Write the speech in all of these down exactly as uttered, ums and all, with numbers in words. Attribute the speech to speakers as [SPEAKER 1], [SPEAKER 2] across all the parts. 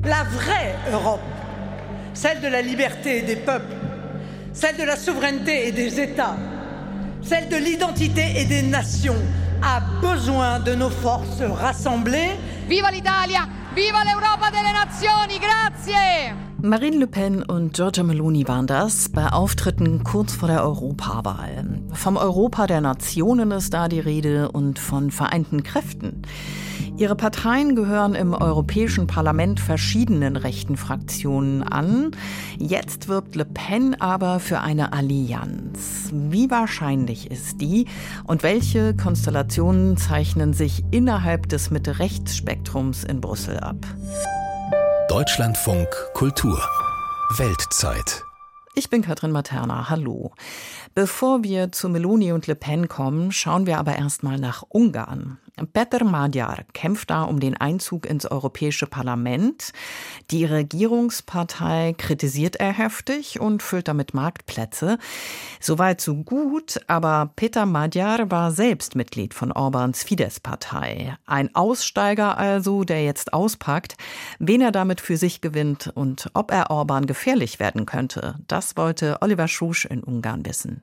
[SPEAKER 1] la vraie Europe, celle de la liberté des peuples, celle de la souveraineté et des États, celle de l'identité et des nations, a besoin de nos forces rassemblées.
[SPEAKER 2] Viva l'Italia! Viva l'Europa delle Nazioni! Grazie!
[SPEAKER 3] Marine Le Pen und Giorgia Meloni waren das bei Auftritten kurz vor der Europawahl. Vom Europa der Nationen ist da die Rede und von vereinten Kräften. Ihre Parteien gehören im Europäischen Parlament verschiedenen rechten Fraktionen an. Jetzt wirbt Le Pen aber für eine Allianz. Wie wahrscheinlich ist die und welche Konstellationen zeichnen sich innerhalb des Mitte-Rechts-Spektrums in Brüssel ab?
[SPEAKER 4] Deutschlandfunk Kultur Weltzeit.
[SPEAKER 3] Ich bin Katrin Materna, hallo. Bevor wir zu Meloni und Le Pen kommen, schauen wir aber erstmal nach Ungarn. Péter Magyar kämpft da um den Einzug ins Europäische Parlament. Die Regierungspartei kritisiert er heftig und füllt damit Marktplätze. Soweit so gut, aber Péter Magyar war selbst Mitglied von Orbáns Fidesz-Partei. Ein Aussteiger also, der jetzt auspackt. Wen er damit für sich gewinnt und ob er Orbán gefährlich werden könnte, das wollte Oliver Schusch in Ungarn wissen.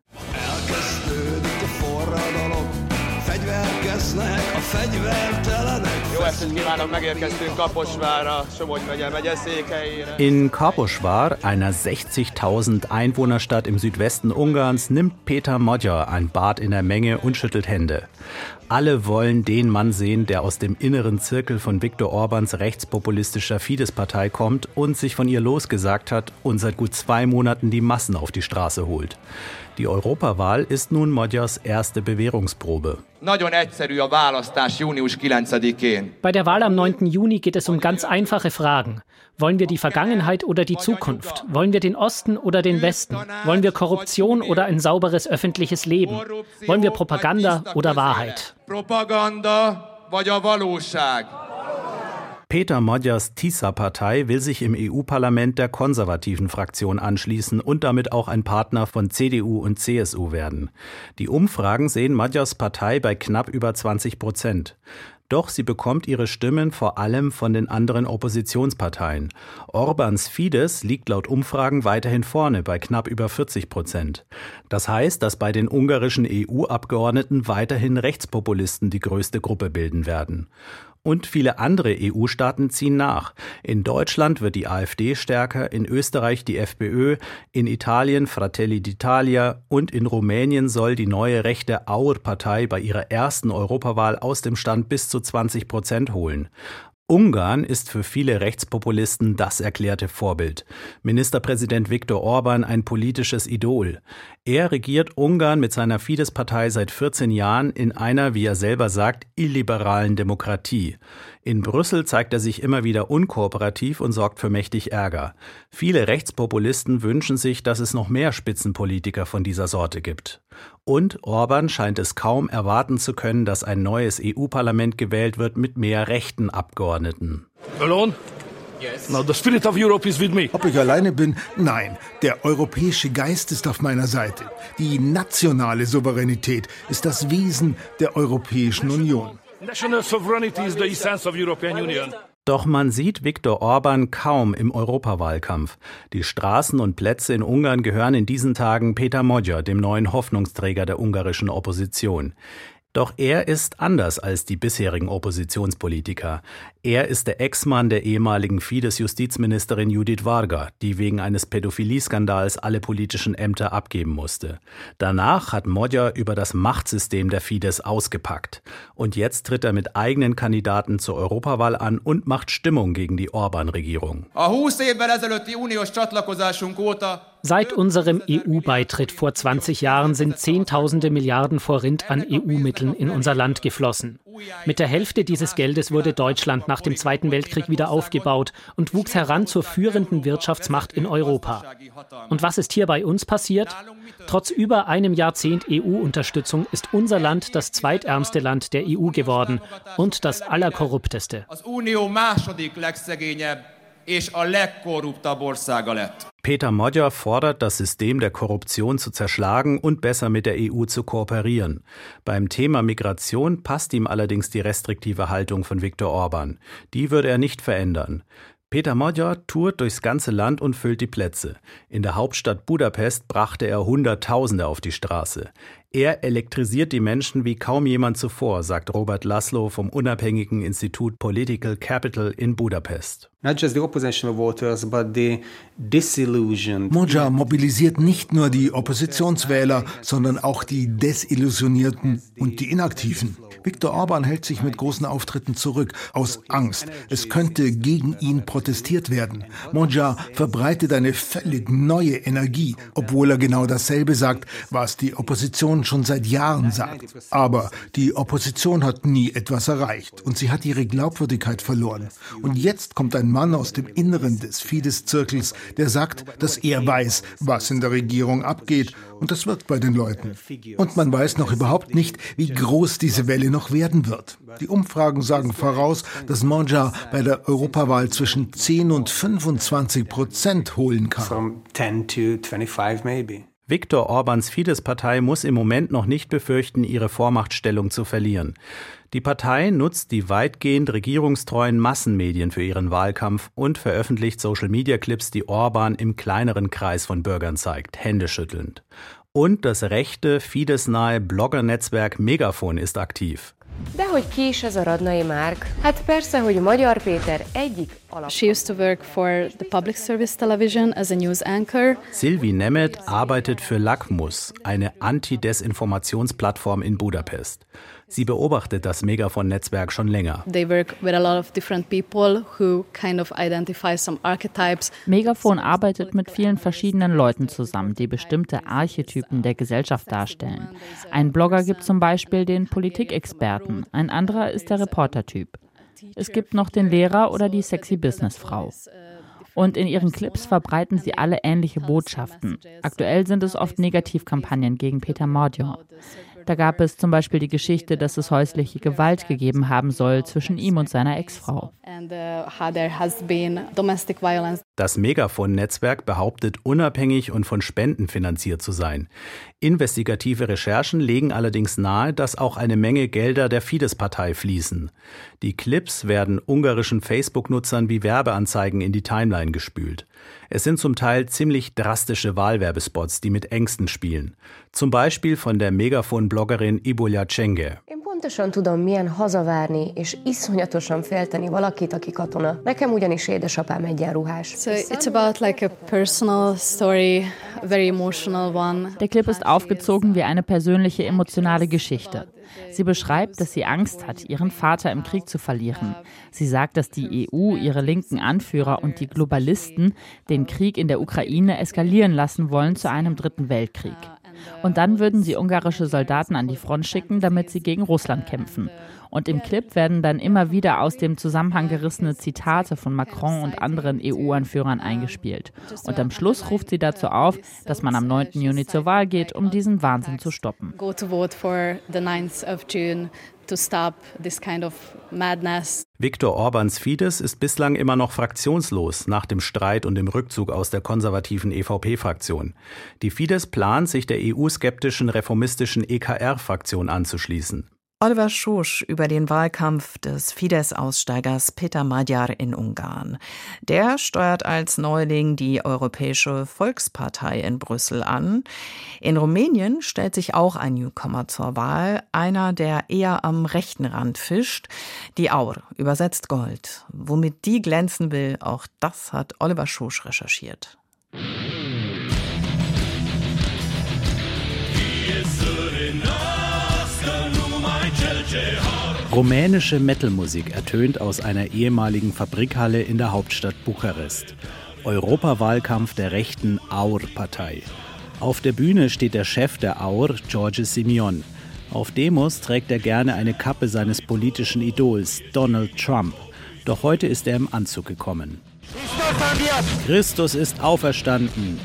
[SPEAKER 5] In Kaposvár, einer sechzigtausend Einwohnerstadt im Südwesten Ungarns, nimmt Péter Magyar ein Bad in der Menge und schüttelt Hände. Alle wollen den Mann sehen, der aus dem inneren Zirkel von Viktor Orbáns rechtspopulistischer Fidesz-Partei kommt und sich von ihr losgesagt hat und seit gut zwei Monaten die Massen auf die Straße holt. Die Europawahl ist nun Magyars erste Bewährungsprobe.
[SPEAKER 6] Bei der Wahl am neunten Juni geht es um ganz einfache Fragen. Wollen wir die Vergangenheit oder die Zukunft? Wollen wir den Osten oder den Westen? Wollen wir Korruption oder ein sauberes öffentliches Leben? Wollen wir Propaganda oder Wahrheit?
[SPEAKER 5] Péter Magyars Tisza-Partei will sich im E U-Parlament der konservativen Fraktion anschließen und damit auch ein Partner von C D U und C S U werden. Die Umfragen sehen Magyars Partei bei knapp über zwanzig Prozent. Doch sie bekommt ihre Stimmen vor allem von den anderen Oppositionsparteien. Orbáns Fidesz liegt laut Umfragen weiterhin vorne bei knapp über vierzig Prozent. Das heißt, dass bei den ungarischen E U-Abgeordneten weiterhin Rechtspopulisten die größte Gruppe bilden werden. Und viele andere E U-Staaten ziehen nach. In Deutschland wird die AfD stärker, in Österreich die FPÖ, in Italien Fratelli d'Italia und in Rumänien soll die neue rechte AUR-Partei bei ihrer ersten Europawahl aus dem Stand bis zu zwanzig Prozent holen. Ungarn ist für viele Rechtspopulisten das erklärte Vorbild. Ministerpräsident Viktor Orbán ein politisches Idol. Er regiert Ungarn mit seiner Fidesz-Partei seit vierzehn Jahren in einer, wie er selber sagt, illiberalen Demokratie. In Brüssel zeigt er sich immer wieder unkooperativ und sorgt für mächtig Ärger. Viele Rechtspopulisten wünschen sich, dass es noch mehr Spitzenpolitiker von dieser Sorte gibt. Und Orbán scheint es kaum erwarten zu können, dass ein neues E U-Parlament gewählt wird mit mehr rechten Abgeordneten.
[SPEAKER 7] Alone? Yes. Now the spirit of Europe is with me.
[SPEAKER 8] Ob ich alleine bin? Nein, der europäische Geist ist auf meiner Seite. Die nationale Souveränität ist das Wesen der Europäischen Union.
[SPEAKER 7] National sovereignty is the essence of European Union.
[SPEAKER 5] Doch man sieht Viktor Orbán kaum im Europawahlkampf. Die Straßen und Plätze in Ungarn gehören in diesen Tagen Péter Magyar, dem neuen Hoffnungsträger der ungarischen Opposition. Doch er ist anders als die bisherigen Oppositionspolitiker. Er ist der Ex-Mann der ehemaligen Fidesz-Justizministerin Judith Varga, die wegen eines Pädophilie-Skandals alle politischen Ämter abgeben musste. Danach hat Magyar über das Machtsystem der Fidesz ausgepackt. Und jetzt tritt er mit eigenen Kandidaten zur Europawahl an und macht Stimmung gegen die Orbán-Regierung.
[SPEAKER 6] Seit unserem E U-Beitritt vor zwanzig Jahren sind Zehntausende Milliarden Forint an E U-Mitteln in unser Land geflossen. Mit der Hälfte dieses Geldes wurde Deutschland nach dem Zweiten Weltkrieg wieder aufgebaut und wuchs heran zur führenden Wirtschaftsmacht in Europa. Und was ist hier bei uns passiert? Trotz über einem Jahrzehnt E U-Unterstützung ist unser Land das zweitärmste Land der E U geworden und das allerkorrupteste.
[SPEAKER 5] Péter Magyar fordert, das System der Korruption zu zerschlagen und besser mit der E U zu kooperieren. Beim Thema Migration passt ihm allerdings die restriktive Haltung von Viktor Orbán. Die würde er nicht verändern. Peter Magyar tourt durchs ganze Land und füllt die Plätze. In der Hauptstadt Budapest brachte er Hunderttausende auf die Straße. Er elektrisiert die Menschen wie kaum jemand zuvor, sagt Robert Laszlo vom unabhängigen Institut Political Capital in Budapest.
[SPEAKER 8] Magyar mobilisiert nicht nur die Oppositionswähler, sondern auch die Desillusionierten und die Inaktiven. Viktor Orban hält sich mit großen Auftritten zurück, aus Angst. Es könnte gegen ihn protestiert werden. Magyar verbreitet eine völlig neue Energie, obwohl er genau dasselbe sagt, was die Opposition schon seit Jahren sagt. Aber die Opposition hat nie etwas erreicht und sie hat ihre Glaubwürdigkeit verloren. Und jetzt kommt ein Mann aus dem Inneren des Fidesz-Zirkels, der sagt, dass er weiß, was in der Regierung abgeht, und das wirkt bei den Leuten. Und man weiß noch überhaupt nicht, wie groß diese Welle noch werden wird. Die Umfragen sagen voraus, dass Magyar bei der Europawahl zwischen zehn und fünfundzwanzig Prozent holen kann.
[SPEAKER 5] Viktor Orbáns Fidesz-Partei muss im Moment noch nicht befürchten, ihre Vormachtstellung zu verlieren. Die Partei nutzt die weitgehend regierungstreuen Massenmedien für ihren Wahlkampf und veröffentlicht Social-Media-Clips, die Orban im kleineren Kreis von Bürgern zeigt, händeschüttelnd. Und das rechte, Fidesz-nahe Blogger-Netzwerk Megafon ist aktiv.
[SPEAKER 9] She used to work for the public service television as a news anchor.
[SPEAKER 5] Sylvie Nemeth arbeitet für Lakmus, eine Anti-Desinformationsplattform in Budapest. Sie beobachtet das Megafon-Netzwerk schon länger.
[SPEAKER 9] They work with a lot of different people who kind of identify some archetypes.
[SPEAKER 10] Megafon arbeitet mit vielen verschiedenen Leuten zusammen, die bestimmte Archetypen der Gesellschaft darstellen. Ein Blogger gibt zum Beispiel den Politikexperten, ein anderer ist der Reportertyp. Es gibt noch den Lehrer oder die sexy Businessfrau. Und in ihren Clips verbreiten sie alle ähnliche Botschaften. Aktuell sind es oft Negativkampagnen gegen Peter Magyar. Da gab es zum Beispiel die Geschichte, dass es häusliche Gewalt gegeben haben soll zwischen ihm und seiner Ex-Frau.
[SPEAKER 5] Das Megafon-Netzwerk behauptet, unabhängig und von Spenden finanziert zu sein. Investigative Recherchen legen allerdings nahe, dass auch eine Menge Gelder der Fidesz-Partei fließen. Die Clips werden ungarischen Facebook-Nutzern wie Werbeanzeigen in die Timeline gespült. Es sind zum Teil ziemlich drastische Wahlwerbespots, die mit Ängsten spielen. Zum Beispiel von der Megafon-Bloggerin Ibolya Csenge.
[SPEAKER 11] Pontosan tudom, milyen hazavárni és iszonyatosan félteni valakit, aki katona. Nekem ugyanis édesapám egyenruhás.
[SPEAKER 9] So it's about like a personal story, a very emotional one.
[SPEAKER 10] Der Clip ist aufgezogen wie eine persönliche, emotionale Geschichte. Sie beschreibt, dass sie Angst hat, ihren Vater im Krieg zu verlieren. Sie sagt, dass die E U, ihre linken Anführer und die Globalisten den Krieg in der Ukraine eskalieren lassen wollen zu einem dritten Weltkrieg. Und dann würden sie ungarische Soldaten an die Front schicken, damit sie gegen Russland kämpfen. Und im Clip werden dann immer wieder aus dem Zusammenhang gerissene Zitate von Macron und anderen E U-Anführern eingespielt. Und am Schluss ruft sie dazu auf, dass man am neunten Juni zur Wahl geht, um diesen Wahnsinn zu stoppen.
[SPEAKER 9] Go to vote for the ninth of June to stop this kind of madness.
[SPEAKER 5] Viktor Orbáns Fidesz ist bislang immer noch fraktionslos nach dem Streit und dem Rückzug aus der konservativen E V P-Fraktion. Die Fidesz plant, sich der E U-skeptischen reformistischen E K R-Fraktion anzuschließen.
[SPEAKER 3] Oliver Schosch über den Wahlkampf des Fidesz-Aussteigers Peter Magyar in Ungarn. Der steuert als Neuling die Europäische Volkspartei in Brüssel an. In Rumänien stellt sich auch ein Newcomer zur Wahl, einer, der eher am rechten Rand fischt. Die Aur, übersetzt Gold. Womit die glänzen will, auch das hat Oliver Schosch recherchiert.
[SPEAKER 5] Rumänische Metalmusik ertönt aus einer ehemaligen Fabrikhalle in der Hauptstadt Bukarest. Europawahlkampf der rechten Aur-Partei. Auf der Bühne steht der Chef der Aur, George Simion. Auf Demos trägt er gerne eine Kappe seines politischen Idols, Donald Trump. Doch heute ist er im Anzug gekommen. Christus ist auferstanden.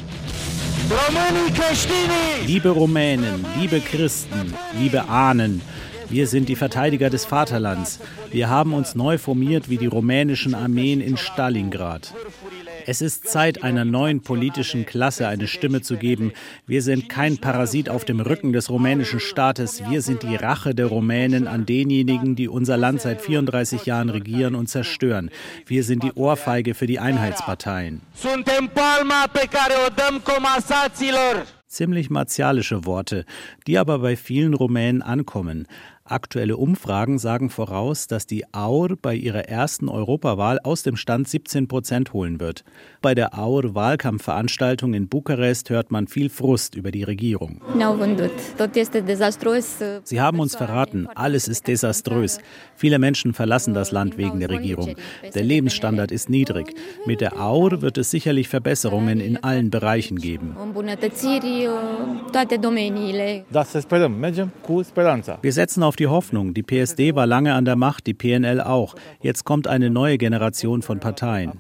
[SPEAKER 5] Liebe Rumänen, liebe Christen, liebe Ahnen, wir sind die Verteidiger des Vaterlands. Wir haben uns neu formiert wie die rumänischen Armeen in Stalingrad. Es ist Zeit, einer neuen politischen Klasse eine Stimme zu geben. Wir sind kein Parasit auf dem Rücken des rumänischen Staates. Wir sind die Rache der Rumänen an denjenigen, die unser Land seit vierunddreißig Jahren regieren und zerstören. Wir sind die Ohrfeige für die Einheitsparteien. Ziemlich martialische Worte, die aber bei vielen Rumänen ankommen. Aktuelle Umfragen sagen voraus, dass die A U R bei ihrer ersten Europawahl aus dem Stand siebzehn Prozent holen wird. Bei der A U R-Wahlkampfveranstaltung in Bukarest hört man viel Frust über die Regierung. Sie haben uns verraten, alles ist desaströs. Viele Menschen verlassen das Land wegen der Regierung. Der Lebensstandard ist niedrig. Mit der A U R wird es sicherlich Verbesserungen in allen Bereichen geben. Wir setzen auf die Hoffnung. Die P S D war lange an der Macht, die P N L auch. Jetzt kommt eine neue Generation von Parteien.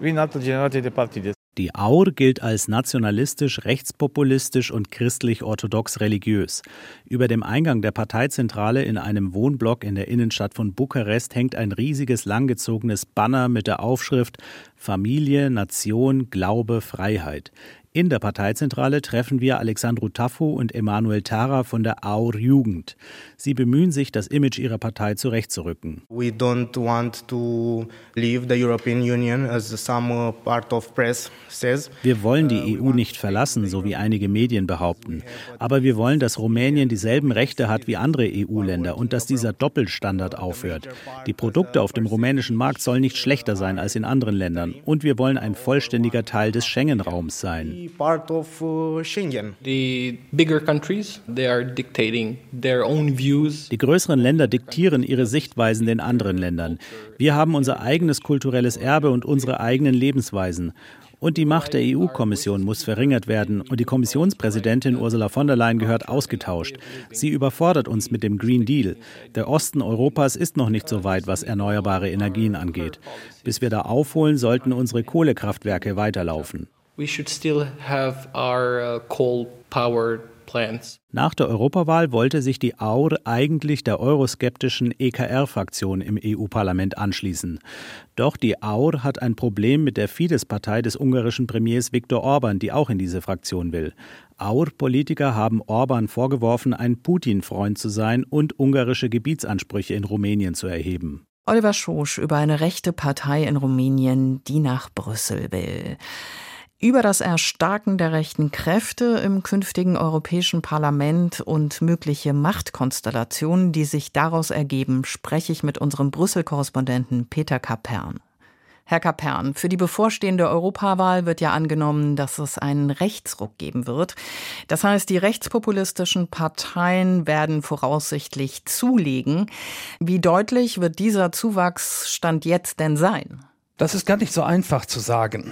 [SPEAKER 5] Die A U R gilt als nationalistisch, rechtspopulistisch und christlich-orthodox religiös. Über dem Eingang der Parteizentrale in einem Wohnblock in der Innenstadt von Bukarest hängt ein riesiges, langgezogenes Banner mit der Aufschrift Familie, Nation, Glaube, Freiheit. In der Parteizentrale treffen wir Alexandru Tafu und Emanuel Tara von der A U R-Jugend. Sie bemühen sich, das Image ihrer Partei zurechtzurücken.
[SPEAKER 12] We don't want to leave the European Union, as some part of press says.
[SPEAKER 5] Wir wollen die E U nicht verlassen, so wie einige Medien behaupten. Aber wir wollen, dass Rumänien dieselben Rechte hat wie andere E U-Länder und dass dieser Doppelstandard aufhört. Die Produkte auf dem rumänischen Markt sollen nicht schlechter sein als in anderen Ländern. Und wir wollen ein vollständiger Teil des Schengen-Raums sein.
[SPEAKER 12] Part of uh, Schengen.
[SPEAKER 13] The bigger countries, they are dictating their own views.
[SPEAKER 5] Die größeren Länder diktieren ihre Sichtweisen den anderen Ländern. Wir haben unser eigenes kulturelles Erbe und unsere eigenen Lebensweisen. Und die Macht der E U-Kommission muss verringert werden und die Kommissionspräsidentin Ursula von der Leyen gehört ausgetauscht. Sie überfordert uns mit dem Green Deal. Der Osten Europas ist noch nicht so weit, was erneuerbare Energien angeht. Bis wir da aufholen, sollten unsere Kohlekraftwerke weiterlaufen.
[SPEAKER 13] We should still have our uh, coal-powered plants.
[SPEAKER 5] Nach der Europawahl wollte sich die A U R eigentlich der euroskeptischen E K R-Fraktion im E U-Parlament anschließen. Doch die A U R hat ein Problem mit der Fidesz-Partei des ungarischen Premiers Viktor Orban, die auch in diese Fraktion will. A U R-Politiker haben Orban vorgeworfen, ein Putin-Freund zu sein und ungarische Gebietsansprüche in Rumänien zu erheben.
[SPEAKER 3] Oliver Schosch über eine rechte Partei in Rumänien, die nach Brüssel will. Über das Erstarken der rechten Kräfte im künftigen Europäischen Parlament und mögliche Machtkonstellationen, die sich daraus ergeben, spreche ich mit unserem Brüssel-Korrespondenten Peter Kapern. Herr Kapern, für die bevorstehende Europawahl wird ja angenommen, dass es einen Rechtsruck geben wird. Das heißt, die rechtspopulistischen Parteien werden voraussichtlich zulegen. Wie deutlich wird dieser Zuwachs Stand jetzt denn sein?
[SPEAKER 14] Das ist gar nicht so einfach zu sagen.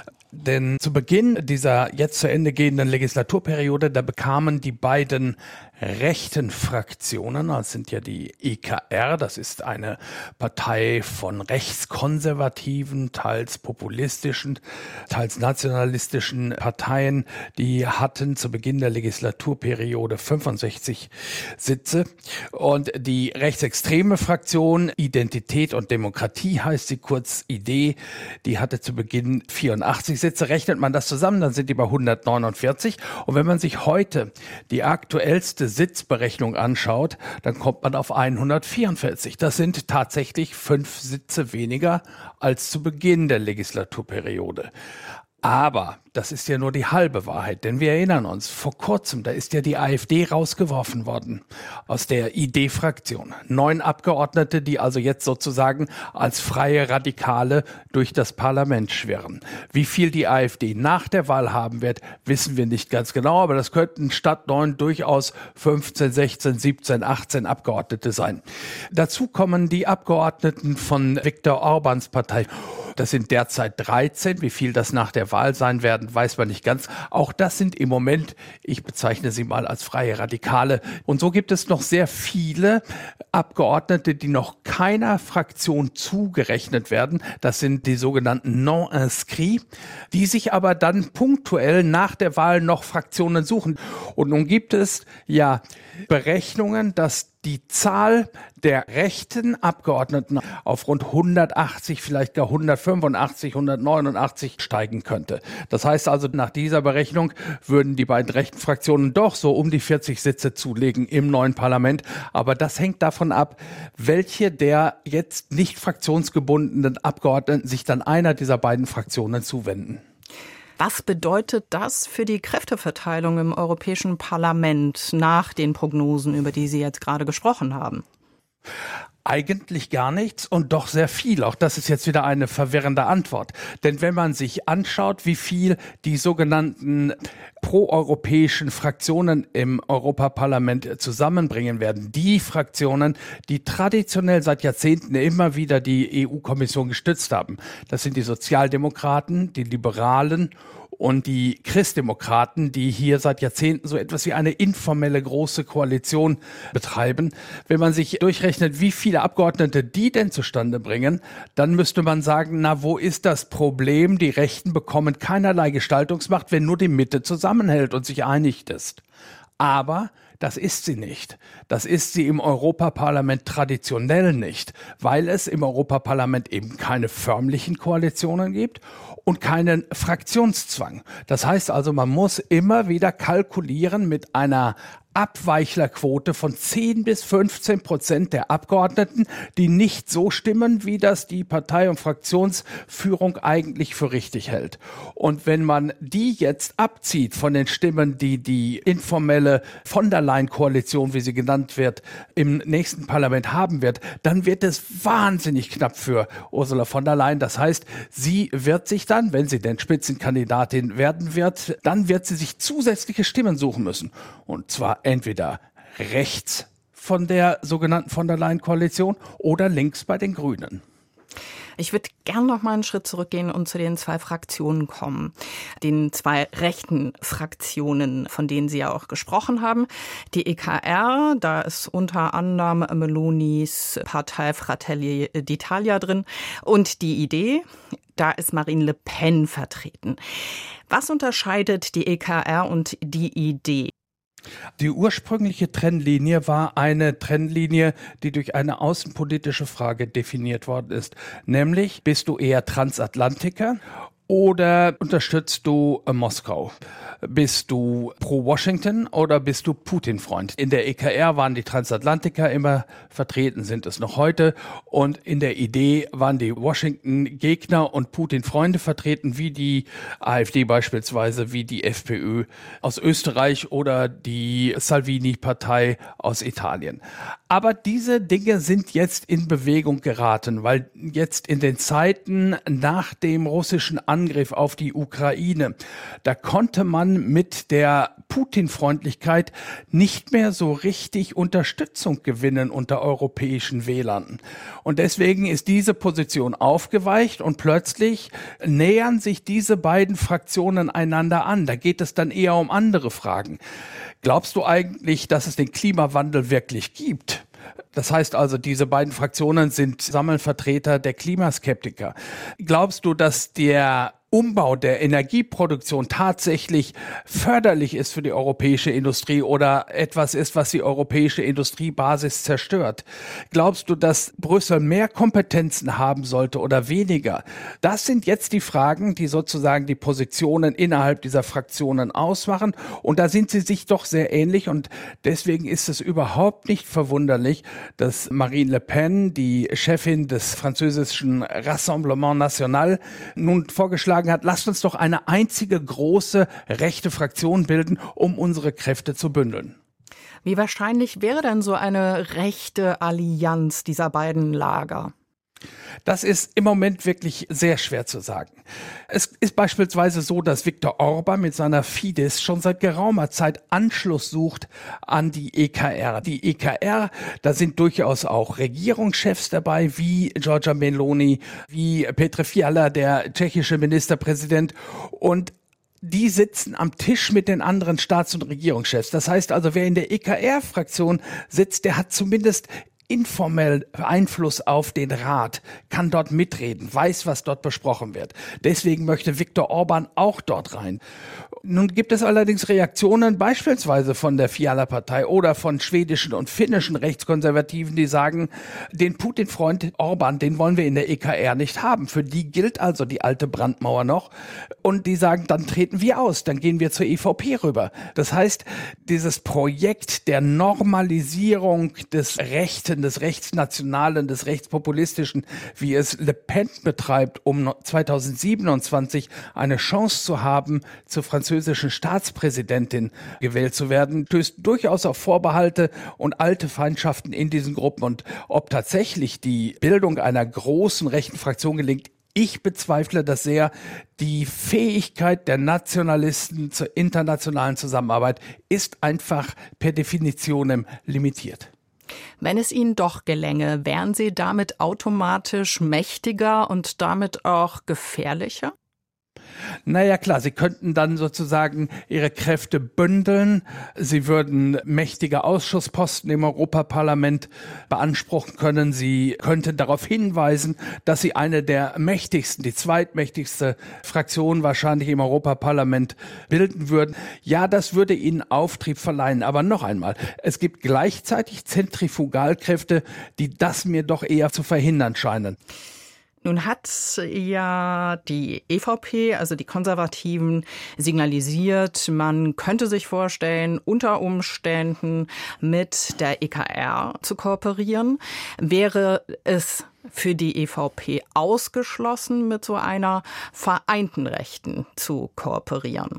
[SPEAKER 14] Denn zu Beginn dieser jetzt zu Ende gehenden Legislaturperiode, da bekamen die beiden rechten Fraktionen, das sind ja die E K R, das ist eine Partei von rechtskonservativen, teils populistischen, teils nationalistischen Parteien, die hatten zu Beginn der Legislaturperiode fünfundsechzig Sitze. Und die rechtsextreme Fraktion Identität und Demokratie, heißt sie kurz I D, die hatte zu Beginn vierundachtzig Sitze. Rechnet man das zusammen, dann sind die bei hundertneunundvierzig. Und wenn man sich heute die aktuellste Sitzberechnung anschaut, dann kommt man auf hundertvierundvierzig. Das sind tatsächlich fünf Sitze weniger als zu Beginn der Legislaturperiode. Aber das ist ja nur die halbe Wahrheit, denn wir erinnern uns, vor kurzem, da ist ja die AfD rausgeworfen worden aus der I D-Fraktion. Neun Abgeordnete, die also jetzt sozusagen als freie Radikale durch das Parlament schwirren. Wie viel die AfD nach der Wahl haben wird, wissen wir nicht ganz genau, aber das könnten statt neun durchaus fünfzehn, sechzehn, siebzehn, achtzehn Abgeordnete sein. Dazu kommen die Abgeordneten von Viktor Orbáns Partei. Das sind derzeit dreizehn. Wie viel das nach der Wahl sein werden, weiß man nicht ganz. Auch das sind im Moment, ich bezeichne sie mal als freie Radikale. Und so gibt es noch sehr viele Abgeordnete, die noch keiner Fraktion zugerechnet werden. Das sind die sogenannten Non-Inscrits, die sich aber dann punktuell nach der Wahl noch Fraktionen suchen. Und nun gibt es ja Berechnungen, dass die Zahl der rechten Abgeordneten auf rund hundertachtzig, vielleicht gar hundertfünfundachtzig, hundertneunundachtzig steigen könnte. Das heißt also, nach dieser Berechnung würden die beiden rechten Fraktionen doch so um die vierzig Sitze zulegen im neuen Parlament. Aber das hängt davon ab, welche der jetzt nicht fraktionsgebundenen Abgeordneten sich dann einer dieser beiden Fraktionen zuwenden.
[SPEAKER 3] Was bedeutet das für die Kräfteverteilung im Europäischen Parlament nach den Prognosen, über die Sie jetzt gerade gesprochen haben?
[SPEAKER 14] Eigentlich gar nichts und doch sehr viel. Auch das ist jetzt wieder eine verwirrende Antwort. Denn wenn man sich anschaut, wie viel die sogenannten proeuropäischen Fraktionen im Europaparlament zusammenbringen werden, die Fraktionen, die traditionell seit Jahrzehnten immer wieder die E U-Kommission gestützt haben, das sind die Sozialdemokraten, die Liberalen und die Christdemokraten, die hier seit Jahrzehnten so etwas wie eine informelle große Koalition betreiben. Wenn man sich durchrechnet, wie viele Abgeordnete die denn zustande bringen, dann müsste man sagen, na, wo ist das Problem? Die Rechten bekommen keinerlei Gestaltungsmacht, wenn nur die Mitte zusammenhält und sich einig ist. Aber das ist sie nicht. Das ist sie im Europaparlament traditionell nicht, weil es im Europaparlament eben keine förmlichen Koalitionen gibt und keinen Fraktionszwang. Das heißt also, man muss immer wieder kalkulieren mit einer Abweichlerquote von zehn bis fünfzehn Prozent der Abgeordneten, die nicht so stimmen, wie das die Partei- und Fraktionsführung eigentlich für richtig hält. Und wenn man die jetzt abzieht von den Stimmen, die die informelle von der Leyen-Koalition, wie sie genannt wird, im nächsten Parlament haben wird, dann wird es wahnsinnig knapp für Ursula von der Leyen. Das heißt, sie wird sich dann, wenn sie denn Spitzenkandidatin werden wird, dann wird sie sich zusätzliche Stimmen suchen müssen. Und zwar entweder rechts von der sogenannten von der Leyen-Koalition oder links bei den Grünen.
[SPEAKER 3] Ich würde gern noch mal einen Schritt zurückgehen und zu den zwei Fraktionen kommen. Den zwei rechten Fraktionen, von denen Sie ja auch gesprochen haben. Die E K R, da ist unter anderem Melonis Partei Fratelli d'Italia drin. Und die I D, da ist Marine Le Pen vertreten. Was unterscheidet die E K R und die I D?
[SPEAKER 14] Die ursprüngliche Trennlinie war eine Trennlinie, die durch eine außenpolitische Frage definiert worden ist. Nämlich, bist du eher Transatlantiker oder unterstützt du Moskau? Bist du pro Washington oder bist du Putin-Freund? In der E K R waren die Transatlantiker immer vertreten, sind es noch heute. Und in der I D waren die Washington-Gegner und Putin-Freunde vertreten, wie die AfD beispielsweise, wie die FPÖ aus Österreich oder die Salvini-Partei aus Italien. Aber diese Dinge sind jetzt in Bewegung geraten, weil jetzt in den Zeiten nach dem russischen Angriff auf die Ukraine, da konnte man mit der Putin-Freundlichkeit nicht mehr so richtig Unterstützung gewinnen unter europäischen Wählern. Und deswegen ist diese Position aufgeweicht und plötzlich nähern sich diese beiden Fraktionen einander an. Da geht es dann eher um andere Fragen. Glaubst du eigentlich, dass es den Klimawandel wirklich gibt? Das heißt also, diese beiden Fraktionen sind Sammelvertreter der Klimaskeptiker. Glaubst du, dass der Umbau der Energieproduktion tatsächlich förderlich ist für die europäische Industrie oder etwas ist, was die europäische Industriebasis zerstört? Glaubst du, dass Brüssel mehr Kompetenzen haben sollte oder weniger? Das sind jetzt die Fragen, die sozusagen die Positionen innerhalb dieser Fraktionen ausmachen. Und da sind sie sich doch sehr ähnlich. Und deswegen ist es überhaupt nicht verwunderlich, dass Marine Le Pen, die Chefin des französischen Rassemblement National, nun vorgeschlagen hat, lasst uns doch eine einzige große rechte Fraktion bilden, um unsere Kräfte zu bündeln.
[SPEAKER 3] Wie wahrscheinlich wäre denn so eine rechte Allianz dieser beiden Lager?
[SPEAKER 14] Das ist im Moment wirklich sehr schwer zu sagen. Es ist beispielsweise so, dass Viktor Orbán mit seiner Fidesz schon seit geraumer Zeit Anschluss sucht an die E K R. Die E K R, da sind durchaus auch Regierungschefs dabei, wie Giorgia Meloni, wie Petr Fiala, der tschechische Ministerpräsident, und die sitzen am Tisch mit den anderen Staats- und Regierungschefs. Das heißt also, wer in der E K R-Fraktion sitzt, der hat zumindest informell Einfluss auf den Rat, kann dort mitreden, weiß, was dort besprochen wird. Deswegen möchte Viktor Orban auch dort rein. Nun gibt es allerdings Reaktionen beispielsweise von der Fiala-Partei oder von schwedischen und finnischen Rechtskonservativen, die sagen, den Putin-Freund Orban, den wollen wir in der E K R nicht haben. Für die gilt also die alte Brandmauer noch. Und die sagen, dann treten wir aus, dann gehen wir zur E V P rüber. Das heißt, dieses Projekt der Normalisierung des Rechten, des Rechtsnationalen, des Rechtspopulistischen, wie es Le Pen betreibt, um zweitausendsiebenundzwanzig eine Chance zu haben, zur französischen Staatspräsidentin gewählt zu werden, stößt durchaus auf Vorbehalte und alte Feindschaften in diesen Gruppen. Und ob tatsächlich die Bildung einer großen rechten Fraktion gelingt, ich bezweifle das sehr. Die Fähigkeit der Nationalisten zur internationalen Zusammenarbeit ist einfach per Definition limitiert.
[SPEAKER 3] Wenn es Ihnen doch gelänge, wären Sie damit automatisch mächtiger und damit auch gefährlicher?
[SPEAKER 14] Naja klar, sie könnten dann sozusagen ihre Kräfte bündeln. Sie würden mächtige Ausschussposten im Europaparlament beanspruchen können. Sie könnten darauf hinweisen, dass sie eine der mächtigsten, die zweitmächtigste Fraktion wahrscheinlich im Europaparlament bilden würden. Ja, das würde ihnen Auftrieb verleihen. Aber noch einmal, es gibt gleichzeitig Zentrifugalkräfte, die das mir doch eher zu verhindern scheinen.
[SPEAKER 3] Nun hat ja die E V P, also die Konservativen, signalisiert, man könnte sich vorstellen, unter Umständen mit der E K R zu kooperieren. Wäre es für die E V P ausgeschlossen, mit so einer vereinten Rechten zu kooperieren?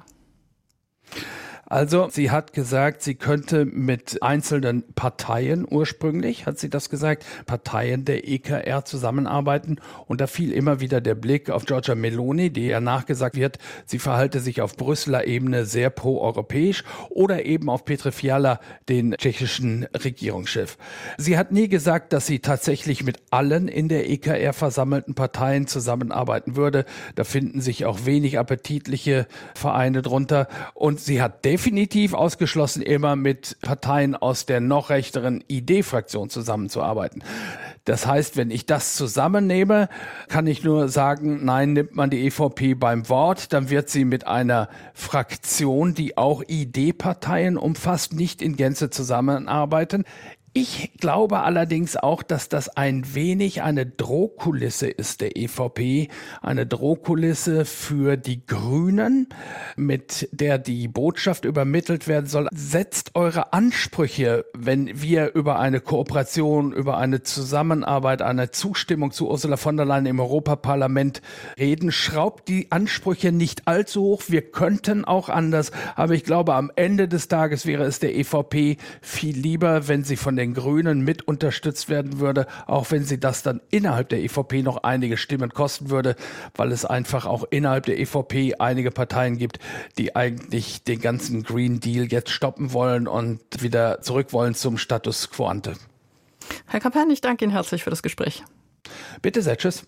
[SPEAKER 14] Also sie hat gesagt, sie könnte mit einzelnen Parteien ursprünglich, hat sie das gesagt, Parteien der E K R zusammenarbeiten. Und da fiel immer wieder der Blick auf Giorgia Meloni, die ja nachgesagt wird, sie verhalte sich auf Brüsseler Ebene sehr pro-europäisch, oder eben auf Petr Fiala, den tschechischen Regierungschef. Sie hat nie gesagt, dass sie tatsächlich mit allen in der E K R versammelten Parteien zusammenarbeiten würde. Da finden sich auch wenig appetitliche Vereine drunter. Und sie hat definitiv ausgeschlossen, immer mit Parteien aus der noch rechteren I D-Fraktion zusammenzuarbeiten. Das heißt, wenn ich das zusammennehme, kann ich nur sagen, nein, nimmt man die E V P beim Wort, dann wird sie mit einer Fraktion, die auch I D-Parteien umfasst, nicht in Gänze zusammenarbeiten. Ich glaube allerdings auch, dass das ein wenig eine Drohkulisse ist der E V P, eine Drohkulisse für die Grünen, mit der die Botschaft übermittelt werden soll. Setzt eure Ansprüche, wenn wir über eine Kooperation, über eine Zusammenarbeit, eine Zustimmung zu Ursula von der Leyen im Europaparlament reden, schraubt die Ansprüche nicht allzu hoch. Wir könnten auch anders, aber ich glaube, am Ende des Tages wäre es der E V P viel lieber, wenn sie von den Grünen mit unterstützt werden würde, auch wenn sie das dann innerhalb der E V P noch einige Stimmen kosten würde, weil es einfach auch innerhalb der E V P einige Parteien gibt, die eigentlich den ganzen Green Deal jetzt stoppen wollen und wieder zurück wollen zum Status quo ante.
[SPEAKER 3] Herr Kapern, ich danke Ihnen herzlich für das Gespräch.
[SPEAKER 14] Bitte sehr, tschüss.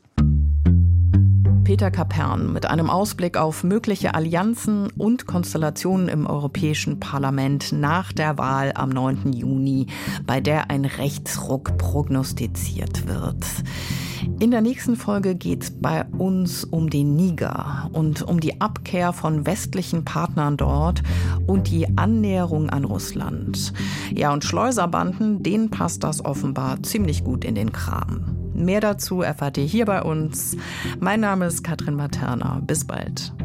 [SPEAKER 3] Peter Kapern mit einem Ausblick auf mögliche Allianzen und Konstellationen im Europäischen Parlament nach der Wahl am neunten Juni, bei der ein Rechtsruck prognostiziert wird. In der nächsten Folge geht es bei uns um den Niger und um die Abkehr von westlichen Partnern dort und die Annäherung an Russland. Ja, und Schleuserbanden, denen passt das offenbar ziemlich gut in den Kram. Mehr dazu erfahrt ihr hier bei uns. Mein Name ist Katrin Materna. Bis bald.